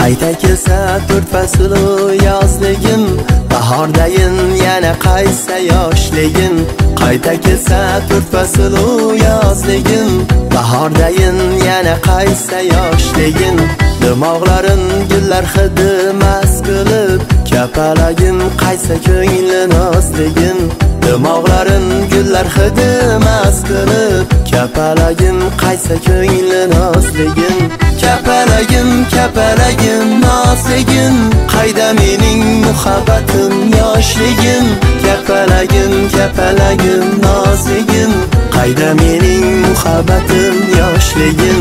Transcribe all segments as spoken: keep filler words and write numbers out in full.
Qayta kelsa to'rt faslu yozligim, bahordayin yana qaysa yoshligim. Qayta kelsa to'rt faslu yozligim, bahordayin yana qaysa yoshligim. Dimoqlarim gullar hidi mast qilib, kapalagim qaysa ko'ngli nozligim. Dimoqlarim gullar hidi mast qilib, kapalagim qaysa ko'ngli nozligim. Kapalagim, kapalagim nozligim, qayda mening muhabbatim yoshligim. Kapalagim, kapalagim nozligim, qayda mening muhabbatim yoshligim.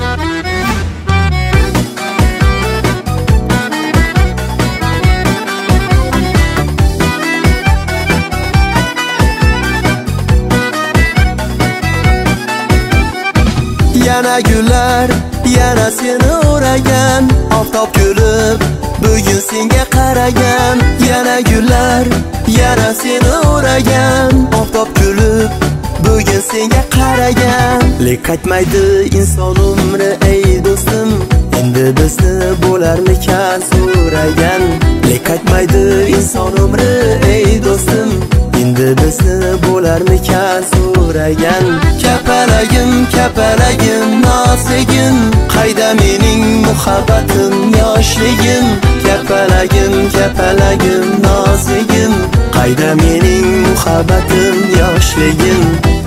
Yana gullar, yana seni o'ragan, oftob kulib bugun senga qaragan. Yana gullar, yana seni o'ragan, oftob kulib bugun senga qaragan. Lek qaytmaydi inson umri ey do'stim, endi bizni bo'larmikan so'ragan. Lek qaytmaydi inson umri ey do'stim, endi bizni bo'larmikan so'ragan. Kapalagim, kapalagim nozligim, qayda mening muhabbatim yoshligim. Kapalagim, kapalagim nozligim, qayda mening muhabbatim yoshligim.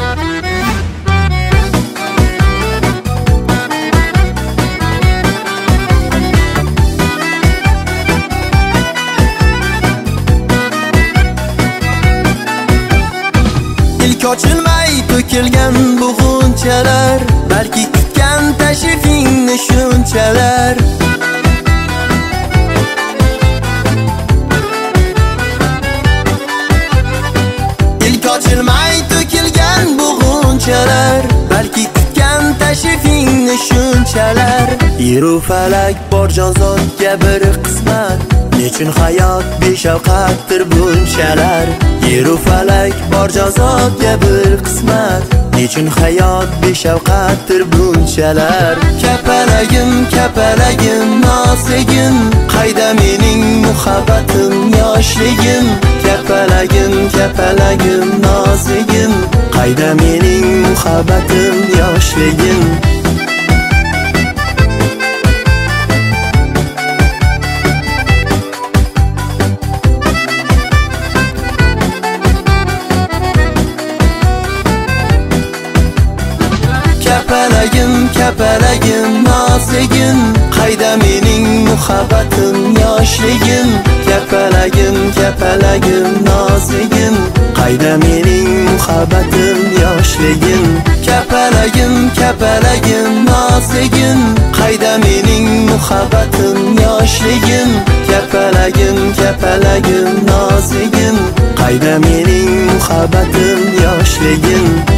Ochilmay to'kilgan bu g'unchalar, balki kutgan tashrifingni shunchalar. Ilk ochilmay to'kilgan bu g'unchalar, balki kutgan tashrifingni shunchalar. Yeru falak bor jonzotga bir qismat, nechun hayot beshafqatdir bunchalar. Yeru falak bor jonzotga bir qismat, nechun hayot beshafqatdir bunchalar. Kapalagim, kapalagim nozligim, qayda mening muhabbatim yoshligim. Kapalagim, kapalagim nozligim, qayda mening muhabbatim yoshligim. Kapalagim, kapalagim nozligim, qayda mening muhabbatim yoshligim. Kapalagim, kapalagim nozligim, qayda mening muhabbatim yoshligim. Kapalagim, kapalagim nozligim, qayda mening muhabbatim yoshligim. Kapalagim, kapalagim nozligim, qayda mening muhabbatim yoshligim.